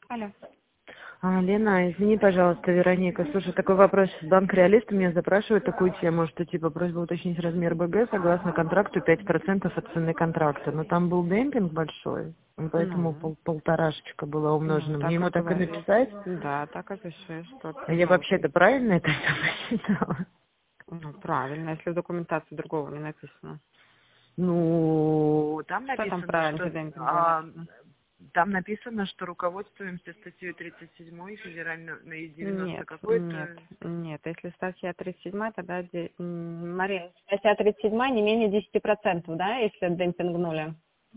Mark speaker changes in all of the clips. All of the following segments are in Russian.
Speaker 1: Алло.
Speaker 2: Лена, извини, пожалуйста, Вероника. Слушай, такой вопрос. Банк Реалист меня запрашивает такую тему, что типа просьба уточнить размер БГ согласно контракту 5% от цены контракта. Но там был демпинг большой, и поэтому
Speaker 1: Ну,
Speaker 2: полторашечка была умножена. Мне
Speaker 1: так и
Speaker 2: ему так и
Speaker 1: говори.
Speaker 2: написать?
Speaker 1: Да, так и пиши, что
Speaker 2: А я
Speaker 1: ну,
Speaker 2: вообще-то правильно это посчитала?
Speaker 1: ну, правильно, если в документации другого не написано.
Speaker 2: Ну, там
Speaker 1: Что там
Speaker 2: написано,
Speaker 1: про
Speaker 2: что
Speaker 1: антидемпинговое написано?
Speaker 2: там написано, что руководствуемся статьей 37 федеральной на 90
Speaker 1: Нет,
Speaker 2: какой-то.
Speaker 1: нет, нет. Если статья 37, тогда... Марин, статья 37 не менее 10%, да, если демпингнули?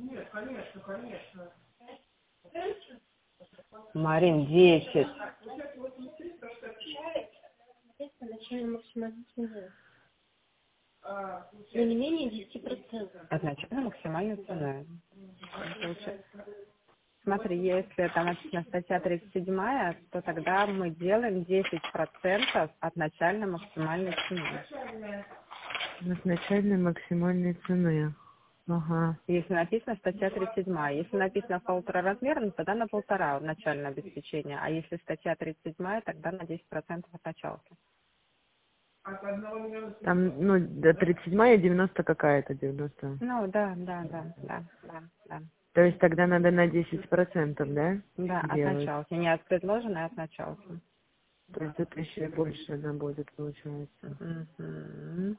Speaker 1: Марин, 10.
Speaker 3: Начальная максимальная цена. Но не менее 10%.
Speaker 1: Изначально максимальная цена. Смотри, если там написано статья 37, то тогда мы делаем 10% от начальной максимальной цены.
Speaker 2: С начальной максимальной цены. Ага.
Speaker 1: Если написано статья 37, если написано полтора размера, тогда на полтора начальное обеспечение, а если статья 37, тогда на 10% от началки.
Speaker 2: Там, ну, до 37-я 90 какая-то, 90.
Speaker 1: Ну, да.
Speaker 2: То есть тогда надо на 10%, да,
Speaker 1: Да, от
Speaker 2: делать?
Speaker 1: началки. Не от предложенной, а от началки.
Speaker 2: То есть это еще больше она будет, получается.
Speaker 1: Мгм.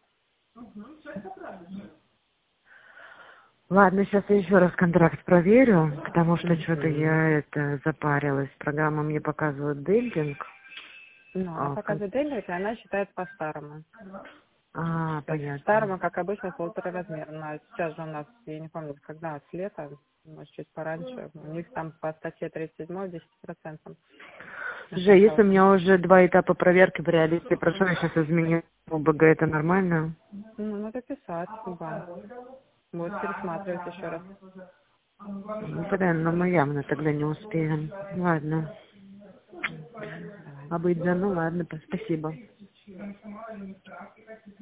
Speaker 2: Ладно, сейчас я еще раз контракт проверю, потому что что-то
Speaker 1: Мгм.
Speaker 2: я это запарилась. Программа мне показывает демпинг.
Speaker 1: Ну, она показывает денег, и она считает по-старому. То есть
Speaker 2: Понятно.
Speaker 1: старому, как обычно, полтора размера. Но сейчас же у нас, я не помню, когда, с лета, может, чуть пораньше, у них там по статье 37 10% от
Speaker 2: Слушай, если у
Speaker 1: началки.
Speaker 2: меня уже 2 этапа проверки в реалисте прошло, я сейчас изменю ОБГ, это нормально?
Speaker 1: Ну, надо писать в банк. Вот пересматривать еще раз.
Speaker 2: Ну, тогда, но мы явно тогда не успеем. Ладно.
Speaker 1: Мгм. Давай.
Speaker 2: Обыденно, ну ладно, спасибо.